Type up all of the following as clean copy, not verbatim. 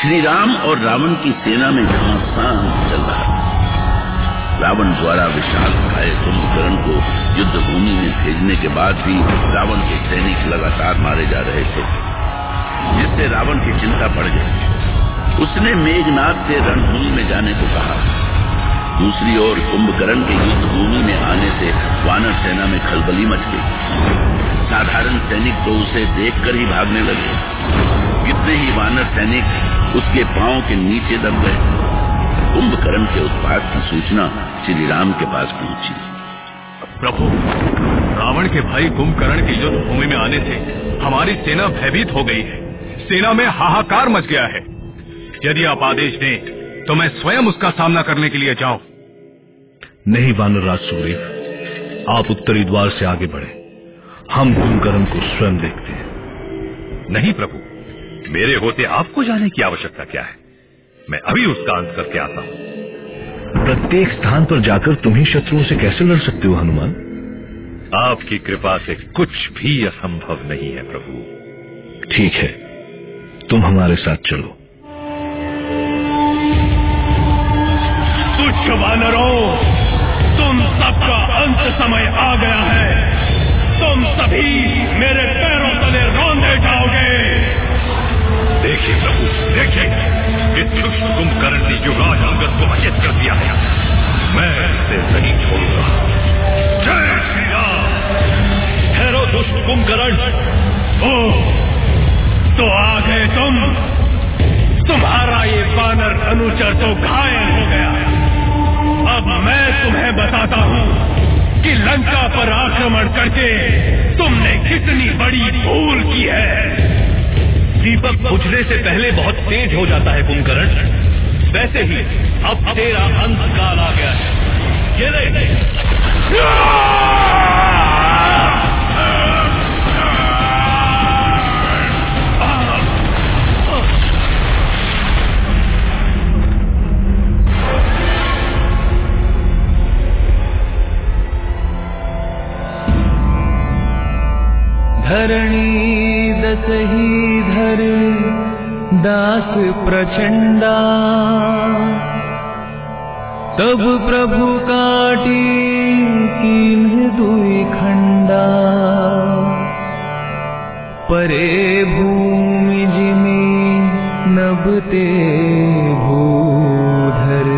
श्री राम और रावण की सेना में घमासान चल रहा था। रावण द्वारा विशाल काय कुंभकर्ण को युद्ध भूमि में भेजने के बाद भी रावण के सैनिक लगातार मारे जा रहे थे, जिससे रावण की चिंता बढ़ गई। उसने मेघनाद से रणभूमि में जाने को कहा। दूसरी ओर कुंभकर्ण के युद्ध भूमि में आने से वानर सेना में खलबली मच गई। साधारण सैनिक तो उसे देखकर ही भागने लगे। कितने ही वानर सैनिक उसके पांव के नीचे दब गए। कुंभकर्ण के उत्पात की सूचना श्री राम के पास पहुंची। प्रभु, रावण के भाई कुंभकर्ण के युद्ध भूमि में आने से हमारी सेना भयभीत हो गई है। सेना में हाहाकार मच गया है। यदि आप आदेश दें तो मैं स्वयं उसका सामना करने के लिए जाऊं। नहीं वानरराज सुग्रीव, आप उत्तरी द्वार से आगे बढ़े। हम कुंभकर्ण को स्वयं देखते हैं। नहीं प्रभु, मेरे होते आपको जाने की आवश्यकता क्या है? मैं अभी उसका अंत करके आता हूं। प्रत्येक स्थान पर जाकर तुम ही शत्रुओं से कैसे लड़ सकते हो हनुमान? आपकी कृपा से कुछ भी असंभव नहीं है प्रभु। ठीक है, तुम हमारे साथ चलो। तुच्छ वानरों, तुम सबका अंत समय आ गया है। तुम सभी मेरे पैरों तले रौंदे जाओगे। देखिए प्रभु, देखिए, इस दुष्ट कुंभकर्ण ने युवराज अंगद को अचेत कर दिया है। मैं इसे नहीं छोड़ूंगा। जय श्री राम। ठहरो दुष्ट कुंभकर्ण। ओ, तो आ गए तुम। तुम्हारा ये वानर अनुचर तो घायल हो गया। अब मैं तुम्हें बताता हूँ कि लंका पर आक्रमण करके तुमने कितनी बड़ी भूल की है। दीपक बुझने से पहले बहुत तेज हो जाता है कुंभकर्ण, वैसे ही अब तेरा अंत काल आ गया है। ये ले। धरणी दसही धर दास प्रचंडा, तब प्रभु काटी कीन्ह दुई खंडा। परे भूमि जिमि नभते भूधर,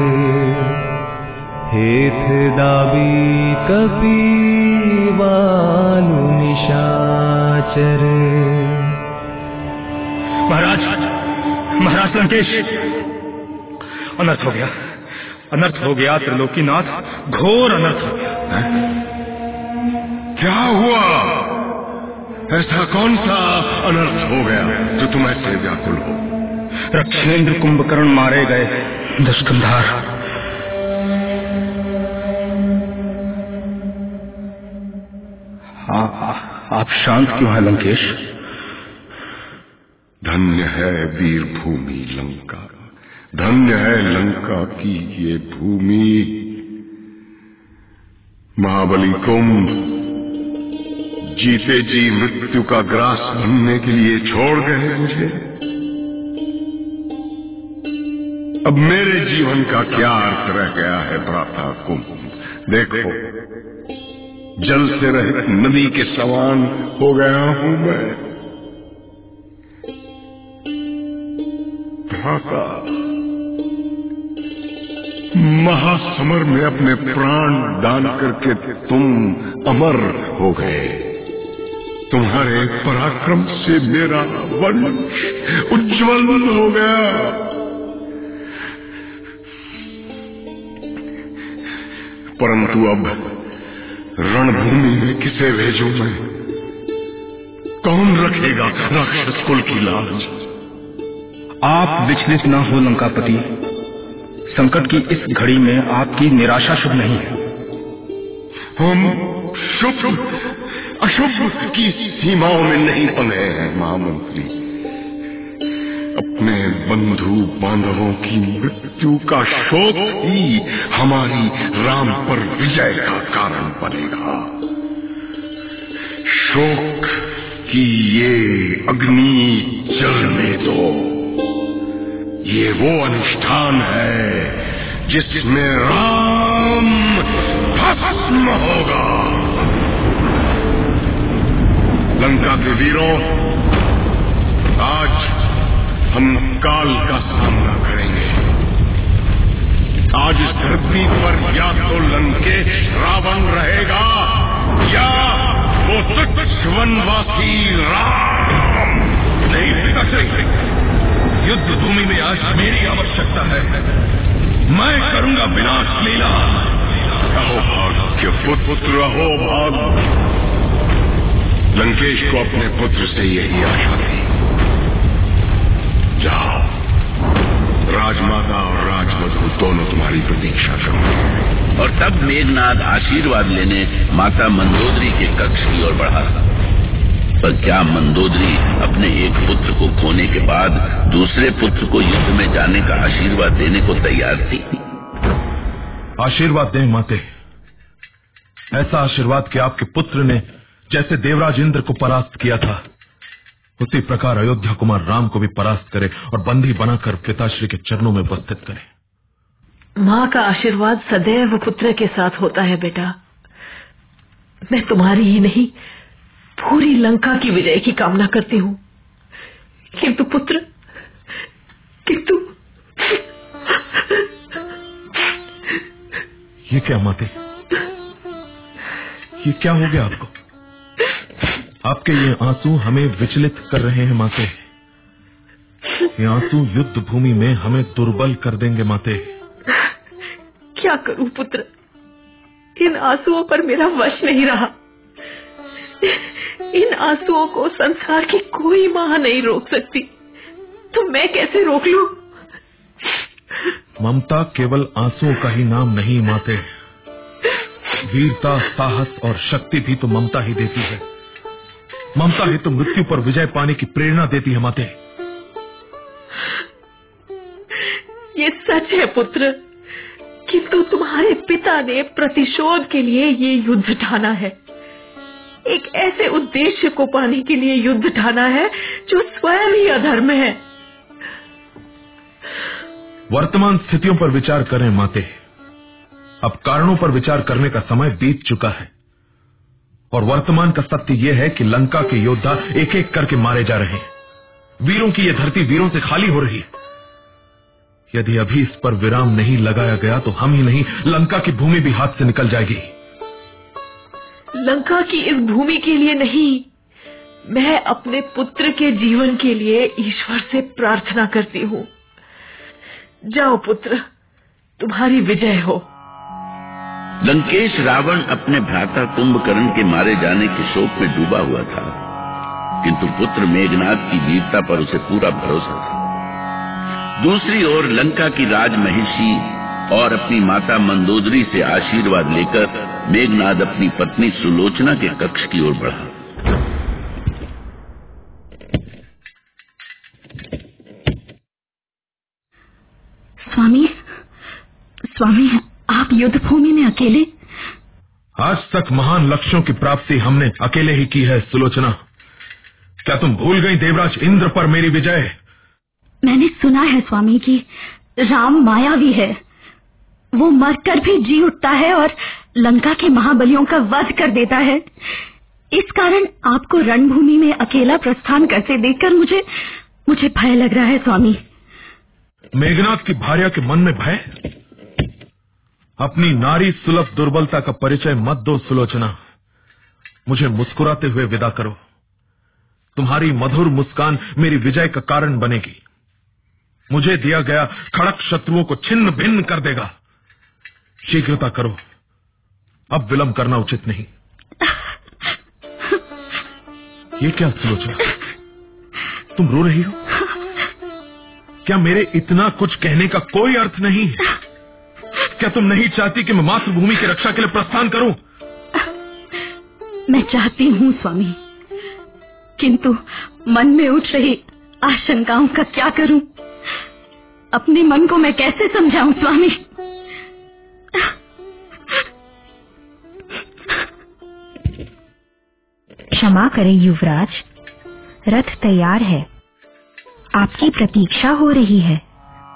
हेथ दाबी कपि बालु निशाचर। महाराज लंकेश, अनर्थ हो गया, अनर्थ हो गया। त्रिलोकीनाथ, घोर अनर्थ हो गया। क्या हुआ? ऐसा कौन सा अनर्थ हो गया जो तुम ऐसे व्याकुल हो? रक्षेंद्र कुंभकर्ण मारे गए। दशकंधार, आप शांत क्यों हैं लंकेश? धन्य है वीर भूमि लंका, धन्य है लंका की ये भूमि। महाबली कुंभ जीते जी मृत्यु का ग्रास बनने के लिए छोड़ गए मुझे। अब मेरे जीवन का क्या अर्थ रह गया है भ्राता कुंभ? देखो, जल से रहित नदी के समान हो गया हूं मैं। भ्राता, महासमर में अपने प्राण दान करके तुम अमर हो गए। तुम्हारे पराक्रम से मेरा वंश उज्जवल हो गया। परंतु अब रणभूमि में किसे भेजूं मैं? कौन रखेगा राक्षस कुल की लाज? आप विचलित न हो लंकापति। संकट की इस घड़ी में आपकी निराशा शुभ नहीं है। हम शुभ अशुभ की सीमाओं में नहीं बंधे हैं महामंत्री। अपने बंधु बांधवों की मृत्यु का शोक ही हमारी राम पर विजय का कारण बनेगा। शोक की ये अग्नि जलने दो। ये वो अनुष्ठान है जिसमें राम भस्म होगा। लंका के वीरों, आज हम काल का सामना करेंगे। आज इस धरती पर या तो लंकेश रावण रहेगा या वो तुच्छ वनवासी राम। नहीं पिताश्री, युद्ध भूमि में आज मेरी आवश्यकता है। मैं करूंगा विनाश लीला। रहो भाग्य पुत्र, रहो भाग्य। लंकेश को अपने पुत्र से यही आशा थी। जाओ, राजमाता और राजवधू दोनों तुम्हारी प्रतीक्षा करेंगे। और तब मेघनाद आशीर्वाद लेने माता मंदोदरी के कक्ष की ओर बढ़ा। पर क्या मंदोदरी अपने एक पुत्र को खोने के बाद दूसरे पुत्र को युद्ध में जाने का आशीर्वाद देने को तैयार थी? आशीर्वाद दें माते, ऐसा आशीर्वाद कि आपके पुत्र ने जैसे देवराज इंद्र को परास्त किया था, उसी प्रकार अयोध्या कुमार राम को भी परास्त करे और बंदी बनाकर पिताश्री के चरणों में उपस्थित करे। माँ का आशीर्वाद सदैव पुत्र के साथ होता है बेटा। मैं तुम्हारी ही नहीं, पूरी लंका की विजय की कामना करती हूँ। किंतु पुत्र, किंतु ये क्या माते, ये क्या हो गया आपको? आपके ये आंसू हमें विचलित कर रहे हैं माते। ये आंसू युद्ध भूमि में हमें दुर्बल कर देंगे माते। क्या करूं पुत्र, इन आंसुओं पर मेरा वश नहीं रहा। इन आंसुओं को संसार की कोई मां नहीं रोक सकती, तो मैं कैसे रोक लूं? ममता केवल आंसुओं का ही नाम नहीं माते। वीरता, साहस और शक्ति भी तो ममता ही देती है। ममता ही तो मृत्यु पर विजय पाने की प्रेरणा देती है माते। ये सच है पुत्र, किंतु तुम्हारे पिता ने प्रतिशोध के लिए ये युद्ध ठाना है। एक ऐसे उद्देश्य को पाने के लिए युद्ध ठाना है जो स्वयं ही अधर्म है। वर्तमान स्थितियों पर विचार करें माते। अब कारणों पर विचार करने का समय बीत चुका है और वर्तमान का सत्य यह है कि लंका के योद्धा एक एक करके मारे जा रहे हैं। वीरों की यह धरती वीरों से खाली हो रही है। यदि अभी इस पर विराम नहीं लगाया गया तो हम ही नहीं, लंका की भूमि भी हाथ से निकल जाएगी। लंका की इस भूमि के लिए नहीं, मैं अपने पुत्र के जीवन के लिए ईश्वर से प्रार्थना करती हूँ। जाओ पुत्र, तुम्हारी विजय हो। लंकेश रावण अपने भ्राता कुंभकर्ण के मारे जाने के शोक में डूबा हुआ था, किंतु पुत्र मेघनाद की वीरता पर उसे पूरा भरोसा था। दूसरी ओर लंका की राजमहिषी और अपनी माता मंदोदरी से आशीर्वाद लेकर मेघनाद अपनी पत्नी सुलोचना के कक्ष की ओर बढ़ा। स्वामी, आप युद्ध भूमि में अकेले? आज तक महान लक्ष्यों की प्राप्ति हमने अकेले ही की है सुलोचना। क्या तुम भूल गई देवराज इंद्र पर मेरी विजय? मैंने सुना है स्वामी कि राम मायावी है। वो मरकर भी जी उठता है और लंका के महाबलियों का वध कर देता है। इस कारण आपको रणभूमि में अकेला प्रस्थान करते देखकर मुझे भय लग रहा है स्वामी। मेघनाद की भार्या के मन में भय? अपनी नारी सुलभ दुर्बलता का परिचय मत दो सुलोचना। मुझे मुस्कुराते हुए विदा करो। तुम्हारी मधुर मुस्कान मेरी विजय का कारण बनेगी। मुझे दिया गया खड़क शत्रुओं को छिन्न भिन्न कर देगा। शीघ्रता करो, अब विलंब करना उचित नहीं। ये क्या सुलोचना, तुम रो रही हो? क्या मेरे इतना कुछ कहने का कोई अर्थ नहीं है? क्या तुम नहीं चाहती कि मैं मातृभूमि की रक्षा के लिए प्रस्थान करूं? मैं चाहती हूं स्वामी, किंतु मन में उठ रही आशंकाओं का क्या करूं? अपने मन को मैं कैसे समझाऊं स्वामी? क्षमा करें युवराज, रथ तैयार है, आपकी प्रतीक्षा हो रही है।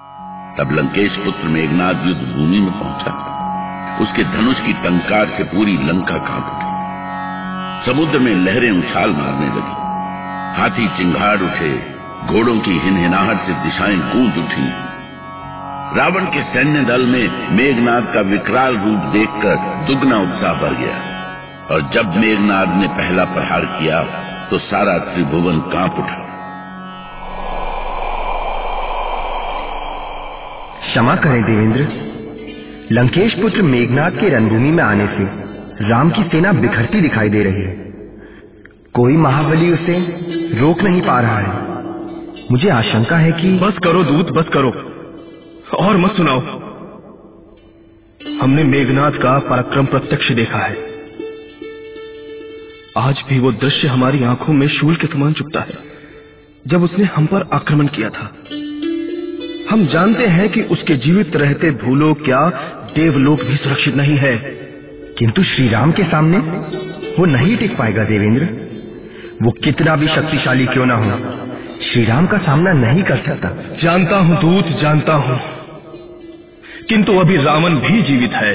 तब लंकेश पुत्र मेघनाद युद्ध भूमि में पहुंचा। उसके धनुष की टंकार से पूरी लंका कांप उठी। समुद्र में लहरें उछाल मारने लगी, हाथी चिंगाड़ उठे, घोड़ों की हिनहिनाहट से दिशाएं गूंज उठी। रावण के सैन्य दल में मेघनाद का विकराल रूप देखकर दुगना उत्साह भर गया, और जब मेघनाद ने पहला प्रहार किया तो सारा त्रिभुवन कांप उठा। क्षमा करें देवेंद्र, लंकेश पुत्र मेघनाद के रणभूमि में आने से राम की सेना बिखरती दिखाई दे रही है। कोई महाबली उसे रोक नहीं पा रहा है। मुझे आशंका है कि... बस करो दूत, बस करो, और मत सुनाओ। हमने मेघनाद का पराक्रम प्रत्यक्ष देखा है। आज भी वो दृश्य हमारी आंखों में शूल के समान चुभता है जब उसने हम पर आक्रमण किया था। हम जानते हैं कि उसके जीवित रहते भूलोक क्या देवलोक भी सुरक्षित नहीं है, किंतु श्री राम के सामने वो नहीं टिक पाएगा देवेंद्र। वो कितना भी शक्तिशाली क्यों ना हो, श्री राम का सामना नहीं कर सकता। जानता हूं दूत, जानता हूं, किंतु अभी रावण भी जीवित है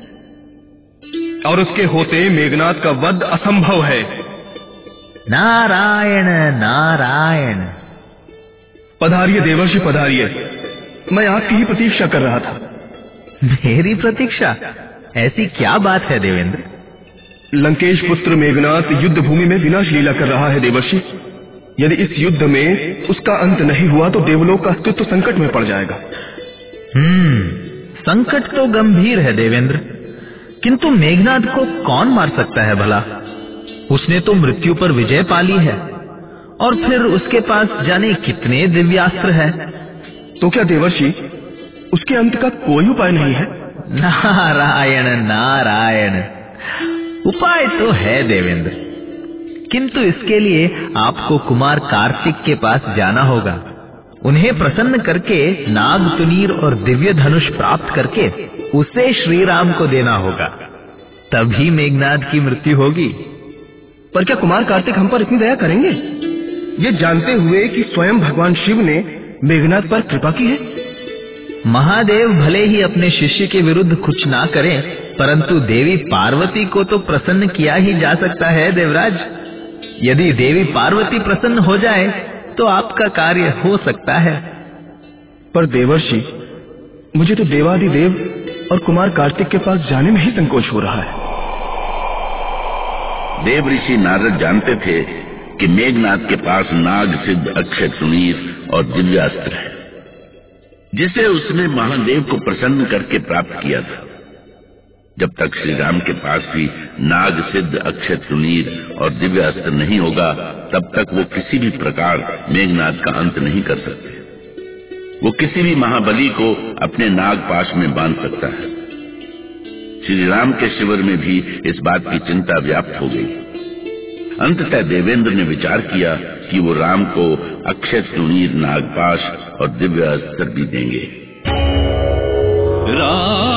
और उसके होते मेघनाद का वध असंभव है। नारायण नारायण। पधारिए देवर्षि, पधारिए। मैं आपकी ही प्रतीक्षा कर रहा था। मेरी प्रतीक्षा? ऐसी क्या बात है देवेंद्र? लंकेश पुत्र मेघनाद युद्ध भूमि में विनाश लीला कर रहा है देवर्षि। यदि इस युद्ध में उसका अंत नहीं हुआ तो देवलोक का अस्तित्व संकट में पड़ जाएगा। संकट तो गंभीर है देवेंद्र, किंतु मेघनाद को कौन मार सकता है भला? उसने तो मृत्यु पर विजय पा ली है, और फिर उसके पास जाने कितने दिव्यास्त्र हैं। तो क्या देवर्षि उसके अंत का कोई उपाय नहीं है? नारायण नारायण। उपाय तो है देवेंद्र, किंतु इसके लिए आपको कुमार कार्तिक के पास जाना होगा। उन्हें प्रसन्न करके नाग तुनीर और दिव्य धनुष प्राप्त करके उसे श्री राम को देना होगा, तभी मेघनाद की मृत्यु होगी। पर क्या कुमार कार्तिक हम पर इतनी दया करेंगे, ये जानते हुए कि स्वयं भगवान शिव ने मेघनाद पर कृपा की है? महादेव भले ही अपने शिष्य के विरुद्ध कुछ ना करें, परंतु देवी पार्वती को तो प्रसन्न किया ही जा सकता है देवराज। यदि देवी पार्वती प्रसन्न हो जाए तो आपका कार्य हो सकता है। पर देवर्षि, मुझे तो देवादिदेव और कुमार कार्तिक के पास जाने में ही संकोच हो रहा है। देव ऋषि नारद जानते थे कि मेघनाद के पास नाग सिद्ध अक्षय तुनीर और दिव्यास्त्र है, जिसे उसने महादेव को प्रसन्न करके प्राप्त किया था। जब तक श्री राम के पास भी नाग सिद्ध अक्षय तुनीर और दिव्यास्त्र नहीं होगा, तब तक वो किसी भी प्रकार मेघनाद का अंत नहीं कर सकते। वो किसी भी महाबली को अपने नागपाश में बांध सकता है। श्री राम के शिविर में भी इस बात की चिंता व्याप्त हो गई। अंततः देवेंद्र ने विचार किया कि वो राम को अक्षय तुनीर, नागपाश और दिव्यास्त्र भी देंगे। राम